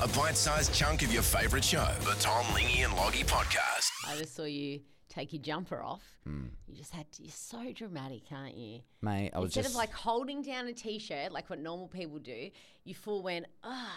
A bite-sized chunk of your favourite show. The Tom, Lingy and Loggy Podcast. I just saw you take your jumper off. You just had to, you're so dramatic, aren't you? Mate, I was Instead just... of like holding down a T-shirt like what normal people do, you full went,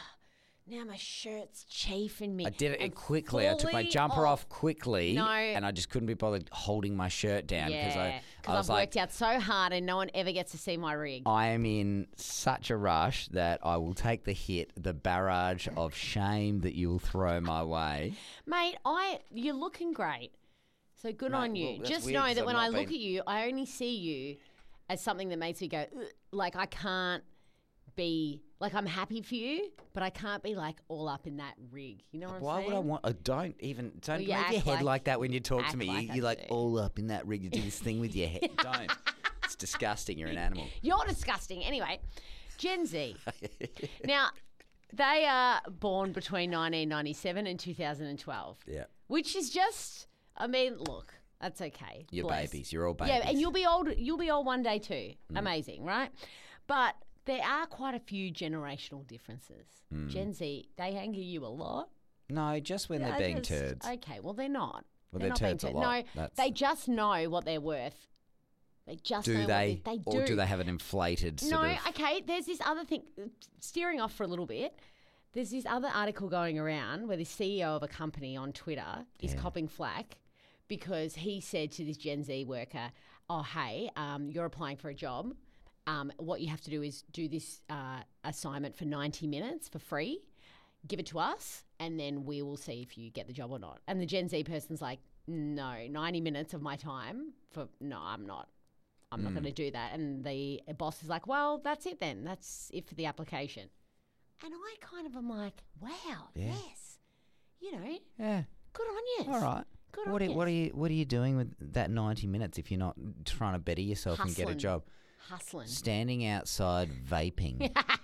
now my shirt's chafing me. I did it And quickly. I took my fully jumper off quickly. No. And I just couldn't be bothered holding my shirt down because I was I've like, worked out so hard and no one ever gets to see my rig. I am in such a rush that I will take the hit, the barrage of shame that you will throw my way. Mate, you're looking great. So good Mate, on you. well, that's Just weird know 'cause that I've when not I look been- at you, I only see you as something that makes me go, ugh. Like I can't be, like I'm happy for you, but I can't be like all up in that rig. You know what Why I'm saying? would I want? Don't move you your act head like that when you talk act to me. like I You're like do. all up in that rig. You do this thing with your head. Don't. It's disgusting. You're an animal. You're disgusting. Anyway, Gen Z. Now, they are born between 1997 and 2012. Yeah. Which is just, I mean, look, that's okay. You're Bless. babies. You're all babies. Yeah, and you'll be old one day too. Amazing, right? But there are quite a few generational differences. Gen Z, they anger you a lot. No, just when they're being Just- turds. Okay, well, they're not. Well, they're they're not being turds a turds. lot. No, That's- they just know what they're worth. They just Do know they? what Or do they have an inflated sort No, of... okay, there's this other thing, steering off for a little bit. There's this other article going around where the CEO of a company on Twitter is copping flack because he said to this Gen Z worker, oh, hey, you're applying for a job. What you have to do is do this assignment for 90 minutes for free, give it to us, and then we will see if you get the job or not. And the Gen Z person's like, no, 90 minutes of my time no, I'm not. I'm not going to do that. And the boss is like, well, that's it then. That's it for the application. And I kind of am like, wow, yes. You know, Yeah. good on you. All right. Good What on are yous. you doing with that 90 minutes if you're not trying to better yourself and get a Hustling. job? Hustling. Standing outside vaping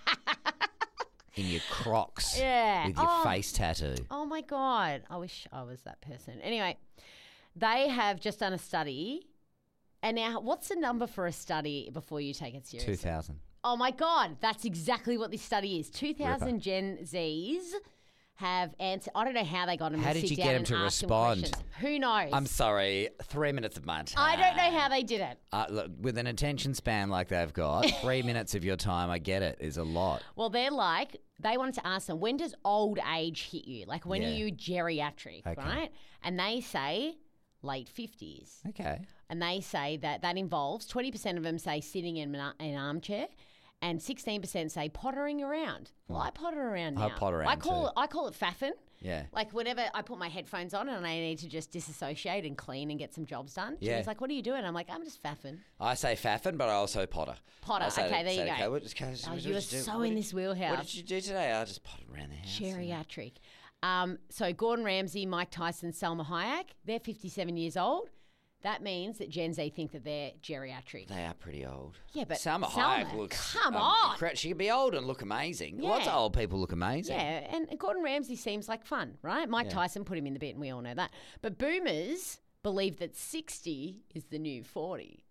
in your Crocs Yeah. with your face tattoo. Oh, my God. I wish I was that person. Anyway, they have just done a study. And now, what's the number for a study before you take it seriously? 2000. Oh, my God. That's exactly what this study is. 2,000 Gen Zs have answered. I don't know how they got them How to did sit you down get them and to ask them respond? questions. Who knows? I'm sorry, 3 minutes of my time. I don't know how they did it. Look, with an attention span like they've got, 3 minutes of your time, I get it, is a lot. Well, they wanted to ask them, when does old age hit you? Like, when Yeah. are you geriatric, Okay. right? And they say late 50s. Okay. And they say that involves 20% of them say sitting in an armchair, and 16% say pottering around. Well, I potter around now. I potter around I call too. it faffing. Yeah. Like whenever I put my headphones on and I need to just disassociate and clean and get some jobs done. Yeah. She's like, "What are you doing?" I'm like, "I'm just faffing." I say faffing, but I also potter. Potter. I say Okay, there you say, go. what You were did so What in did- this wheelhouse. What did you do today? I just potted around the house. Geriatric. So Gordon Ramsay, Mike Tyson, Selma Hayek, they're 57 years old. That means that Gen Z think that they're geriatric. They are pretty old. Yeah, but Salma Salma, Hayek looks... come on. She can be old and look amazing. Yeah. Lots of old people look amazing. Yeah, and Gordon Ramsay seems like fun, right? Mike Tyson put him in the bit, and we all know that. But boomers believe that 60 is the new 40.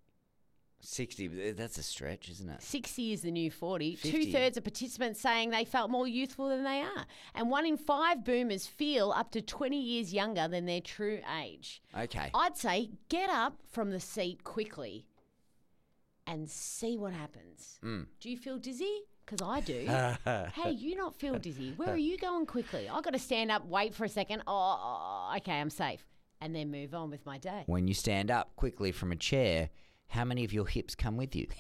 60, that's a stretch, isn't it? 60 is the new 40. 50. 2/3 of participants saying they felt more youthful than they are. And 1 in 5 boomers feel up to 20 years younger than their true age. Okay. I'd say get up from the seat quickly and see what happens. Do you feel dizzy? Because I do. Hey, you not feel dizzy. Where are you going quickly? I've got to stand up, wait for a second. Oh, okay, I'm safe. And then move on with my day. When you stand up quickly from a chair, how many of your hips come with you?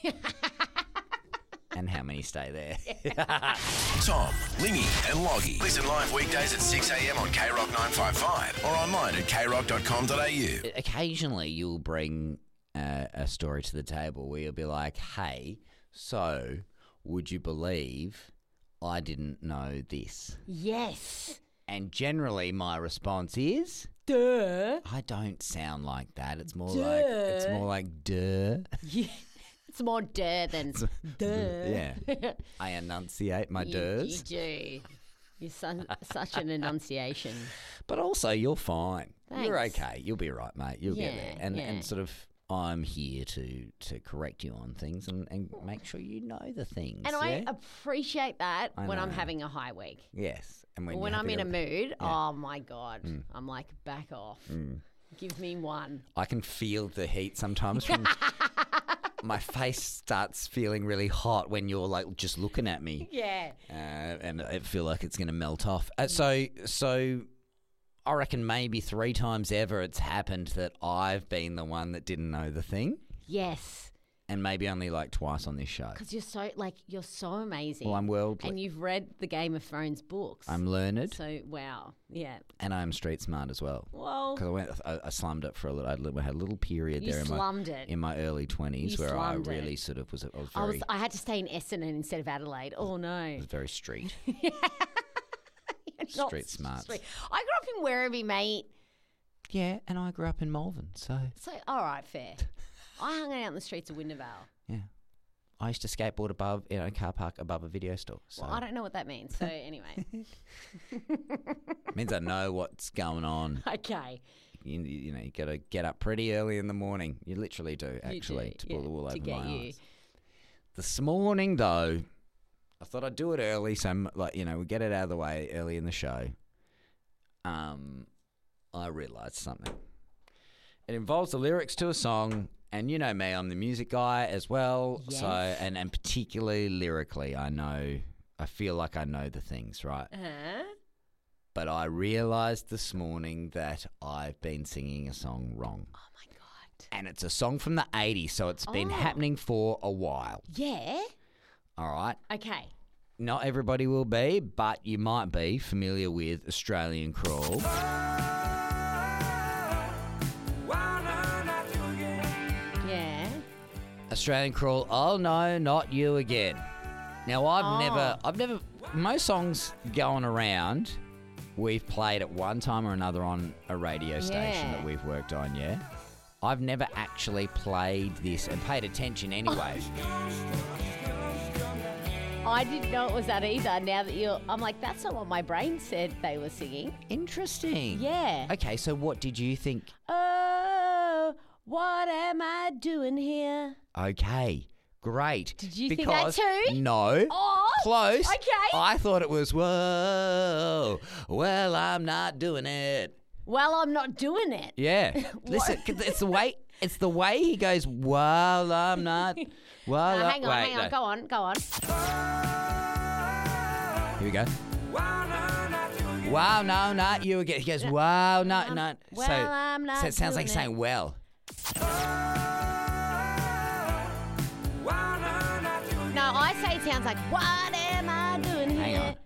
And how many stay there? Tom, Lingy and Loggy. Listen live weekdays at 6 a.m. on KROC 955 or online at krock.com.au. Occasionally you'll bring a story to the table where you'll be like, hey, so would you believe I didn't know this? Yes. And generally my response is... Duh. I don't sound like that. It's more like duh. Yeah. It's more duh than duh. Yeah. I enunciate my You duhs. do. You're such an enunciation. But also you're fine. You're Thanks. okay. You'll be right, mate. You'll get Yeah, there. yeah. And sort of I'm here to correct you on things and make sure you know the things. And I appreciate that I when I'm know. having a high week. Yes. And When I'm in a mood, Yeah. oh my God, I'm like, back off. Give me one. I can feel the heat sometimes from my face starts feeling really hot when you're like just looking at me. Yeah. And I feel like it's going to melt off. So I reckon maybe 3 times ever it's happened that I've been the one that didn't know the thing, Yes. and maybe only like twice on this show. Because you're so amazing. Well, I'm worldly. And you've read the Game of Thrones books. I'm learned, So, wow. Yeah. and I'm street smart as well. Well, Because I slummed it for a little. I had a little period you there slummed it. in my early 20s You where I slummed it. really sort of was. I was I had to stay in Essendon instead of Adelaide. Oh, no. very street. Not Street smarts. I grew up in Werribee, mate. Yeah, and I grew up in Malvern, so So, all right, fair. I hung out in the streets of Wintervale. yeah. I used to skateboard above in a car park above a video store. So Well, I don't know what that means. So, anyway. it means I know what's going on. Okay. You know, you got to get up pretty early in the morning. You literally do, actually, to pull the wool over my eyes. This morning, though, I thought I'd do it early, so we get it out of the way early in the show. I realised something. It involves the lyrics to a song, and you know me, I'm the music guy as well. Yes. So, and particularly lyrically, I feel like I know the things, right? Uh-huh. But I realised this morning that I've been singing a song wrong. Oh, my God. And it's a song from the 80s, so it's been happening for a while. Yeah. All right? Okay. Not everybody will be, but you might be familiar with Australian Crawl. Yeah. Australian Crawl, oh no, not you again. Now, I've never, most songs going around, we've played at one time or another on a radio station that we've worked on, yeah? I've never actually played this and paid attention anyway. I didn't know it was that either. Now that I'm like, that's not what my brain said they were singing. Interesting. Yeah. Okay, so what did you think? Oh, what am I doing here? Okay, great. Did you think that too? No. Oh, Close. okay. I thought it was, whoa, well, I'm not doing it. Well, I'm not doing it. Yeah. Listen, it's the way he goes, well, I'm not. Well, Hang on. Go on. Here we go. Wow, no, not you again. He goes, wow, no, no. Well, I'm not So it sounds like doing saying, it. well. No, I say it sounds like, what am I doing here? Hang on.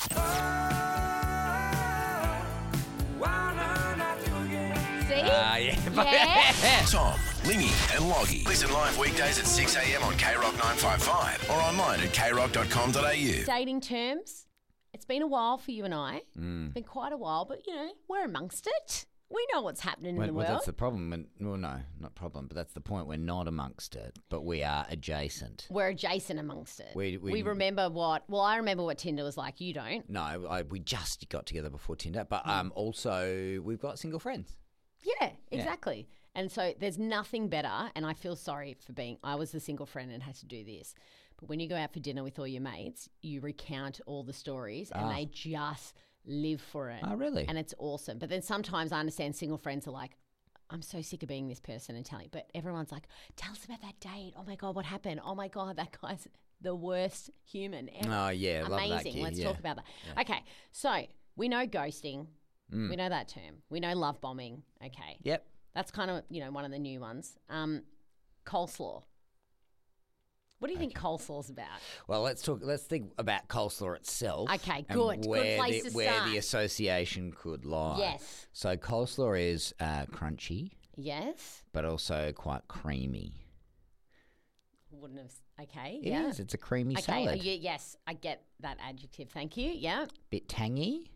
See? Yeah. Yeah. Tom, Lingy, and Loggy. Listen live weekdays at 6 a.m. on KROC 955 or online at kroc.com.au. Dating terms. It's been a while for you and I. It's been quite a while, but, we're amongst it. We know what's happening in the world. That's the problem. Well, no, not problem, but that's the point. We're not amongst it, but we are adjacent. We're adjacent amongst it. We remember I remember what Tinder was like. You don't. No, we just got together before Tinder, but also we've got single friends. Yeah, exactly. And so there's nothing better, and I feel sorry for I was the single friend and had to do this. But when you go out for dinner with all your mates, you recount all the stories and they just live for it. Oh, really? And it's awesome. But then sometimes I understand single friends are like, I'm so sick of being this person and telling. But everyone's like, tell us about that date. Oh, my God, what happened? Oh, my God, that guy's the worst human ever. Oh, yeah, love that amazing. kid, Let's yeah. talk about that. Yeah. Okay, so we know ghosting. We know that term. We know love bombing. Okay. Yep. That's kind of, one of the new ones. Coleslaw. What do you think coleslaw's about? Well, let's think about coleslaw itself. Okay, and good. Good where place to where start. the association could lie. Yes. So coleslaw is crunchy, Yes. but also quite creamy. Wouldn't have. Okay. It yeah. is. It's a creamy Okay. salad. Yes, I get that adjective. Thank you. Yeah. Bit tangy,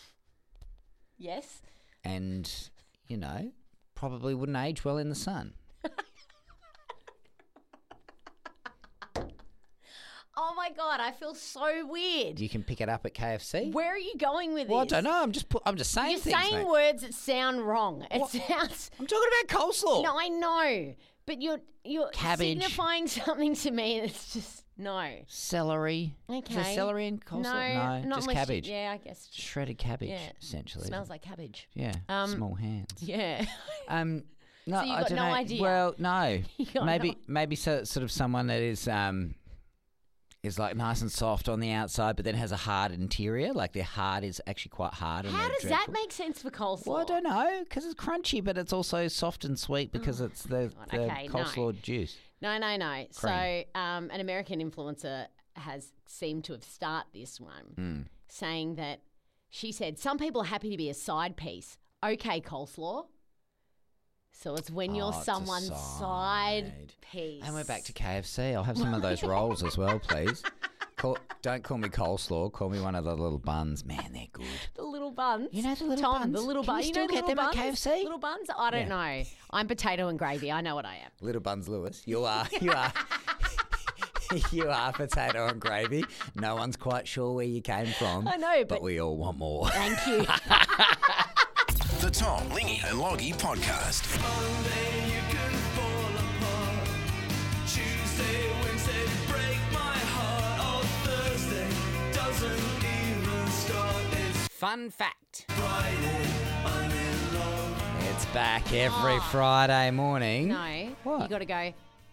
Yes. and probably wouldn't age well in the sun. Oh my God, I feel so weird. You can pick it up at KFC. Where are you going with Well, I this? don't know. I'm just saying You're things, saying mate. words that sound wrong. It What? sounds. I'm talking about coleslaw. No, I know, but you're Cabbage. signifying something to me that's just no. Celery. Is there Okay. celery in coleslaw? No, not just unless you- cabbage. yeah, I guess. Shredded cabbage, Yeah. essentially. Smells like cabbage. Yeah, small hands. Yeah. No, So you've I got don't no know. idea? Well, no. You got maybe sort of someone that is like nice and soft on the outside, but then has a hard interior. Like their heart is actually quite hard. And How they're does that dreadful. make sense for coleslaw? Well, I don't know, because it's crunchy, but it's also soft and sweet because it's the Okay, no. coleslaw juice. No. Cream. So, an American influencer has seemed to have started this one, saying that she said some people are happy to be a side piece. Okay, coleslaw. So it's when you're it's a someone's side side. piece. And we're back to KFC. I'll have some of those rolls as well, please. Don't call me coleslaw. Call me one of the little buns. Man, they're good. the little buns. You know the little Tom, buns? the little Can you buns. still know get little them at buns? KFC? Little buns? I don't know. I'm potato and gravy. I know what I am. Little Buns Lewis. You are. You are. You are potato and gravy. No one's quite sure where you came from. I know, but but we all want more. thank you. The Tom, Lingy and Loggy Podcast. Monday you can fall apart. Tuesday, Wednesday, break my heart. Oh, Thursday doesn't even start. It's Fun fact. Friday, I'm in love. It's back every Friday morning. No, What? you got to go.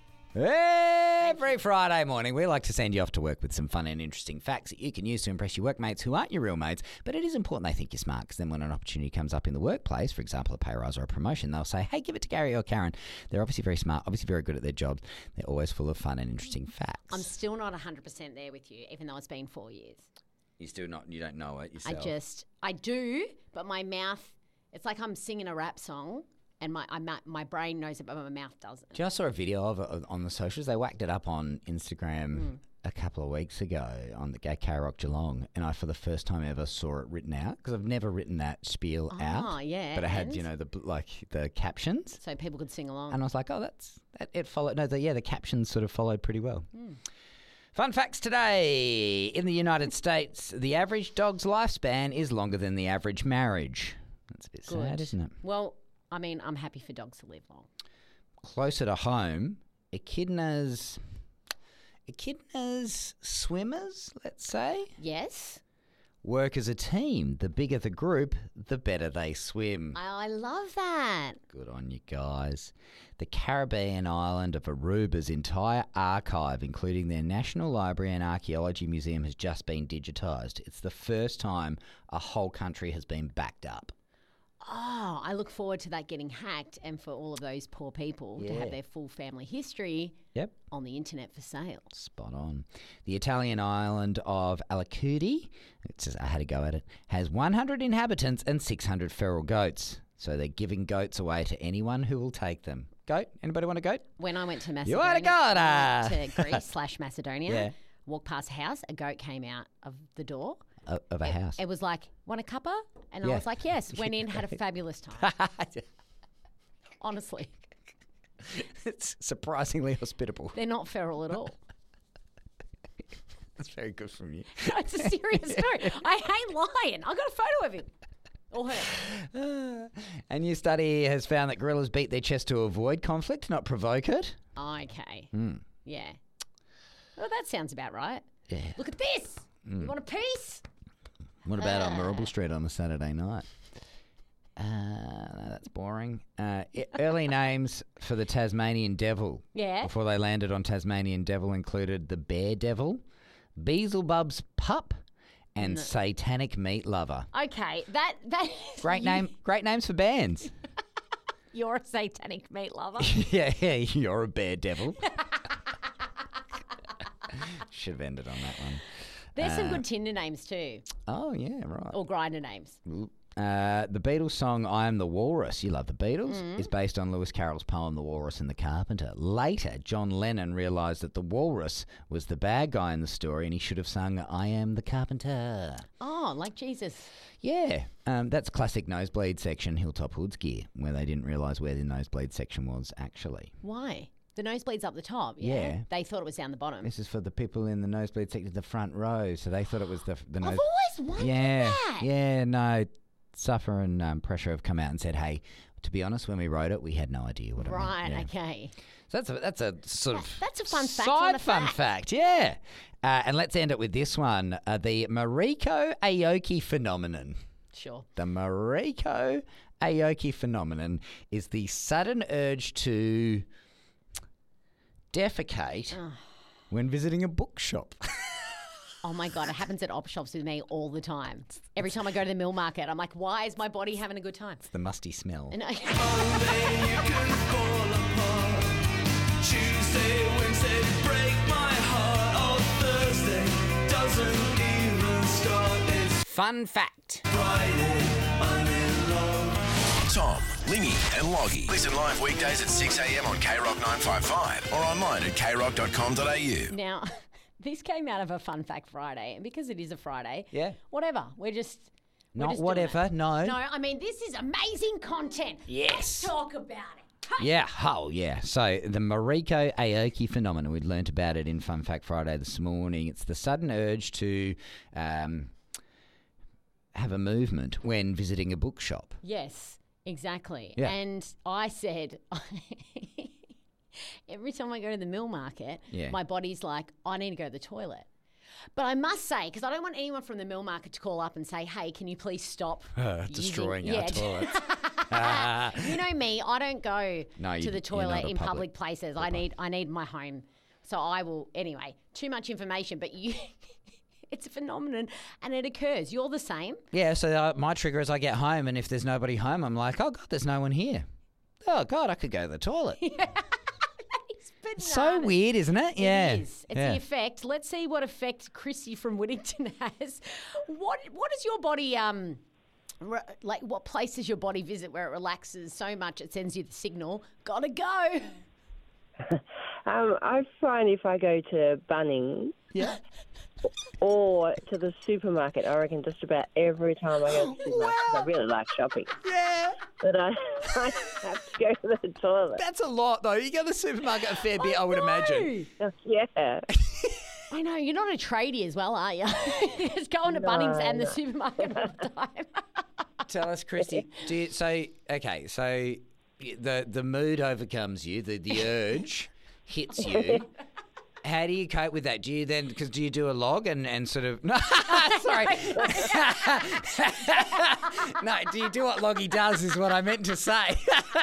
Every Friday morning, we like to send you off to work with some fun and interesting facts that you can use to impress your workmates who aren't your real mates. But it is important they think you're smart, because then when an opportunity comes up in the workplace, for example, a pay rise or a promotion, they'll say, hey, give it to Gary or Karen. They're obviously very smart, obviously very good at their jobs. They're always full of fun and interesting facts. I'm still not 100% there with you, even though it's been 4 years. You don't know it yourself. I do, but my mouth, it's like I'm singing a rap song and my brain knows it, but my mouth doesn't. Do you know, I saw a video of it on the socials. They whacked it up on Instagram a couple of weeks ago on the K-Rock Geelong, and I, for the first time ever, saw it written out, because I've never written that spiel out. Oh, yeah. But it had, and? you know, the captions. So people could sing along. And I was like, it followed. No, the captions sort of followed pretty well. Fun facts today. In the United States, the average dog's lifespan is longer than the average marriage. That's a bit sad, isn't it? Well, I mean, I'm happy for dogs to live long. Closer to home, echidnas swimmers, let's say, Yes. work as a team. The bigger the group, the better they swim. I love that. Good on you guys. The Caribbean island of Aruba's entire archive, including their National Library and Archaeology Museum, has just been digitised. It's the first time a whole country has been backed up. Oh, I look forward to that getting hacked and for all of those poor people to Yeah. have their full family history Yep. on the internet for sale. Spot on. The Italian island of Alacudi, I had to go at it, has 100 inhabitants and 600 feral goats. So they're giving goats away to anyone who will take them. Goat? Anybody want a goat? When I went to You Macedonia, are a goat, I went to Greece/Macedonia, Yeah. walked past a house, a goat came out of the door. Of a house. It was like, want a cuppa? And I Yeah. was like, yes. Went in, had a fabulous time. Honestly, It's surprisingly hospitable. they're not feral at all. That's very good from you. It's a serious story. I hate lying. I got a photo of him. Or her. A new study has found that gorillas beat their chest to avoid conflict, not provoke it. Okay. Yeah. Well, that sounds about right. Yeah. Look at this. You want a piece? What about on Marble Street on a Saturday night? No, that's boring. Early names for the Tasmanian Devil. Yeah. Before they landed on Tasmanian Devil included the Bear Devil, Beelzebub's Pup, and Satanic Meat Lover. Okay. That Great names for bands. You're a satanic meat lover. yeah, you're a bear devil. Should have ended on that one. There's some good Tinder names too, Oh, yeah, right. or grinder names. The Beatles song I Am the Walrus, you love the Beatles, is based on Lewis Carroll's poem The Walrus and the Carpenter. Later, John Lennon realised that the walrus was the bad guy in the story and he should have sung I Am the Carpenter. Oh, like Jesus. Yeah, that's classic nosebleed section Hilltop Hoods gear, where they didn't realise where the nosebleed section was actually. Why? The nosebleeds up the top. Yeah. They thought it was down the bottom. This is for the people in the nosebleed section, the front row. So they thought it was the nose. I've always wondered that. Yeah, no. Suffer and Pressure have come out and said, hey, to be honest, when we wrote it, we had no idea what it meant. Right, Yeah. okay. So that's a sort of That's a fun fact side on a fun fact. yeah. And let's end it with this one: the Mariko Aoki phenomenon. Sure. The Mariko Aoki phenomenon is the sudden urge to defecate when visiting a bookshop. Oh my God, it happens at op shops with me all the time. Every time I go to the mill market, I'm like, why is my body having a good time? It's the musty smell. And Monday you can fall apart. Tuesday, Wednesday, break my heart. Oh, Thursday doesn't even start. It's Fun fact. Friday, I'm in love. Tom, Lingy and Loggy. Listen live weekdays at 6 a.m. on KROC 955 or online at krock.com.au. now, this came out of a Fun Fact Friday, and because it is a Friday, Yeah. whatever, we're just Not doing whatever, it. no. No, I mean, this is amazing content. Yes. Let's talk about it. Hey. Yeah, oh yeah. So the Mariko Aoki phenomenon, we'd learnt about it in Fun Fact Friday this morning. It's the sudden urge to have a movement when visiting a bookshop. Yes, exactly. Yeah. And I said, every time I go to the mill market, Yeah. my body's like, I need to go to the toilet. But I must say, because I don't want anyone from the mill market to call up and say, hey, can you please stop Destroying using... our toilets. You know me, I don't go No, to you- the you're toilet not a in public- public places. I need my home. So I will, anyway, too much information, but you... It's a phenomenon and it occurs. You're the same. Yeah, so my trigger is I get home and if there's nobody home, I'm like, oh God, there's no one here. Oh God, I could go to the toilet. It's So bananas. weird, isn't it? Yeah. It is. It's yeah. the effect. Let's see what effect Chrissy from Whittington has. What does your body like? What place does your body visit where it relaxes so much it sends you the signal? Gotta go. I find if I go to Bunnings Yeah. or to the supermarket, I reckon just about every time I go to the supermarket, 'cause I really like shopping, Yeah. but I have to go to the toilet. That's a lot though. You go to the supermarket a fair bit, I would imagine. Yeah. I know you're not a tradie as well, are you? You're just going to Bunnings and the supermarket all the time. Tell us, Christy. So the mood overcomes you, the urge hits you. How do you cope with that? Do you then, because do you do a log and sort of, no, sorry. No, do you do what Loggy does is what I meant to say.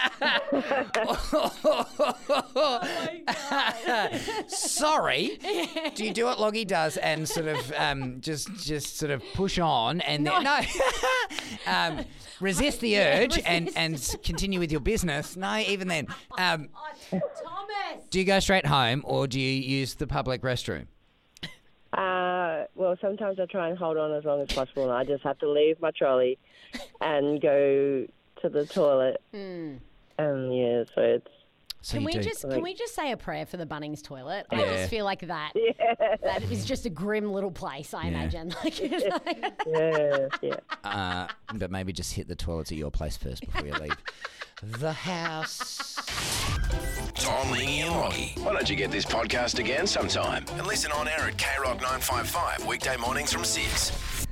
Sorry. Do you do what Loggy does and sort of just sort of push on and then, resist the urge and continue with your business? No, even then. Thomas. Do you go straight home or do you use the public restroom? Well, sometimes I try and hold on as long as possible, and I just have to leave my trolley and go to the toilet. Yeah, so it's... So Can you do. we just say a prayer for the Bunnings toilet? I Yeah. just feel like that is just a grim little place, I imagine. Like, Yeah. But maybe just hit the toilets at your place first before you leave the house. Tom, Lingy and Loggy. Why don't you get this podcast again sometime and listen on air at KROC 955 weekday mornings from 6.